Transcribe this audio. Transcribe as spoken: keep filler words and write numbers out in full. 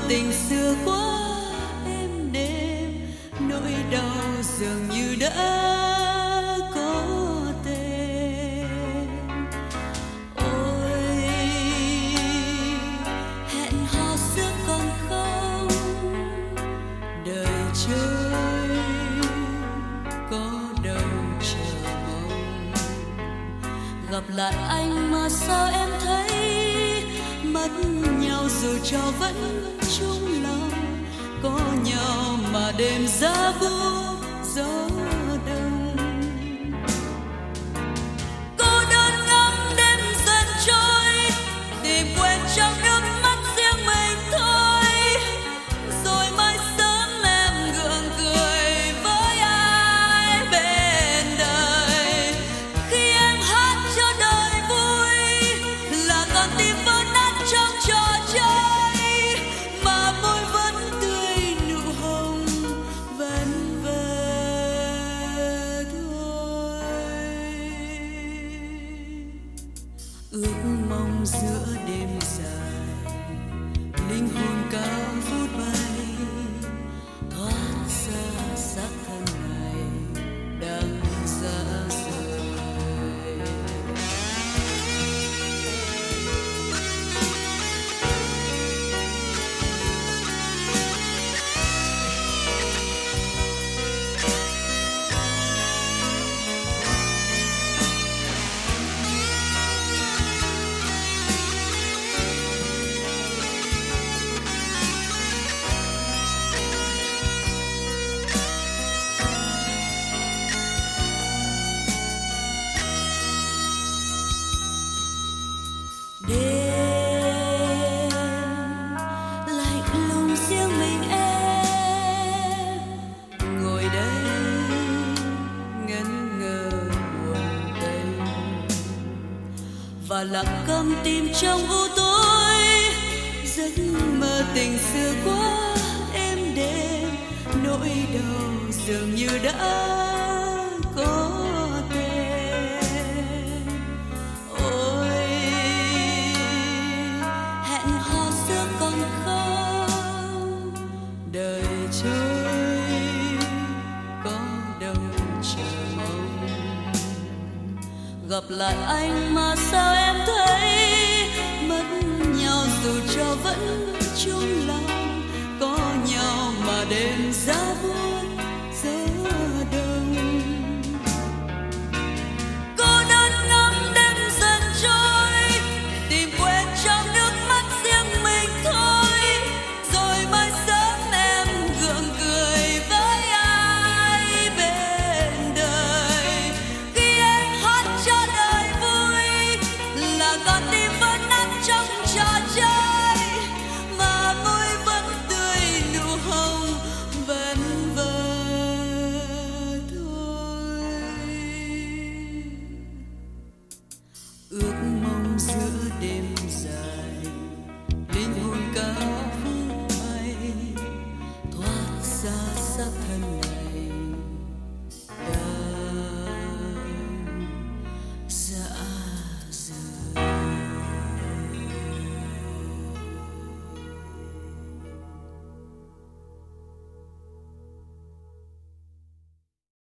tình xưa quá êm đềm, nỗi đau dường như đã có tên. Ôi hẹn hò xưa còn không, đời trôi có đâu chờ mong. Gặp lại anh mà sao em thấy mất nhau, dù cho vẫn chung lòng. Có nhau mà đêm giá buốt gió đông. Cô đơn ngắm đêm dần trôi, tìm quên trong nước mắt riêng mình thôi. Rồi mai sớm em gượng cười với ai bên đời. Khi em hát cho đời vui là con tim vỡ nát trong trò chơi, mà môi vẫn tươi nụ hồng vẫn vờ thôi. Ước mong giữa đêm dài, linh hồn cao vút bay, thoát xa xác thân này đang xa rời. Đêm lạnh lùng riêng mình em ngồi đây ngẩn ngơ buồn tênh, và lặng câm tim trong u tối. Giấc mơ tình xưa quá êm đềm, nỗi đau dường như đã có tên. Ôi hẹn hò xưa còn không, đời trôi có đâu chờ mong. Gặp lại anh mà sao em thấy mất nhau, dù cho vẫn chung lòng. Có nhau mà đêm giá buốt gió đông. Cô đơn ngắm đêm dần trôi, tìm quên trong nước mắt riêng mình thôi. Rồi mai sớm em gượng cười với ai bên đời. Khi em hát cho đời vui là con tim vỡ nát trong trò chơi, mà môi vẫn tươi nụ hồng vẫn vờ thôi. Ước mong giữa đêm dài, linh hồn cao vút bay, thoát xa xác thân này